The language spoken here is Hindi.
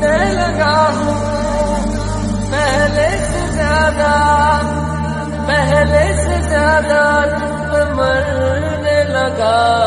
लगा हूँ पहले से ज्यादा, पहले से ज्यादा तुम पे मरने लगा